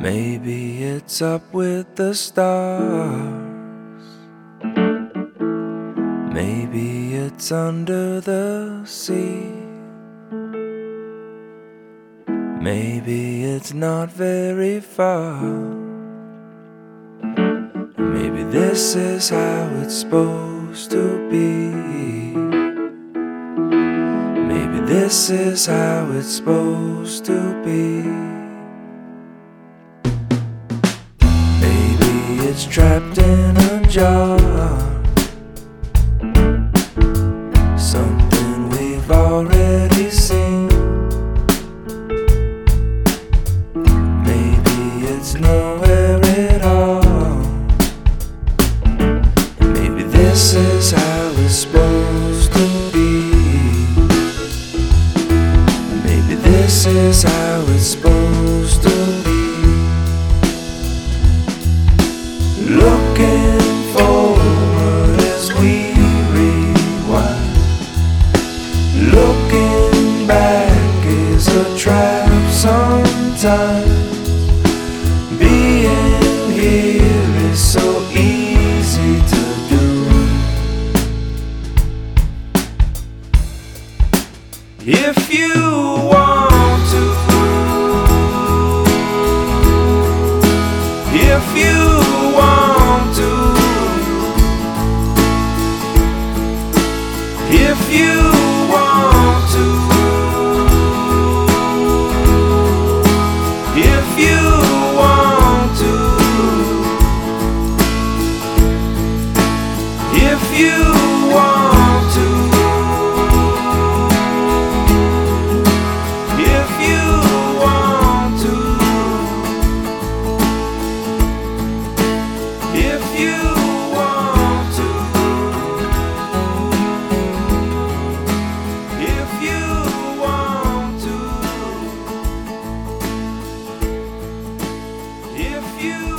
Maybe it's up with the stars. Maybe it's under the sea. Maybe it's not very far. Maybe this is how it's supposed to be. Maybe this is how it's supposed to be. Maybe it's trapped in a jar, something we've already seen. Maybe it's nowhere at all. And maybe this is how it's supposed to be. Maybe this is how it's supposed to be. Looking forward as we rewind. Looking back is a trap sometimes. Being here is so easy to do. If you want to, if you want to, if you want to, if you want to, if you want to, if you want to, if you want to, if you want to, if you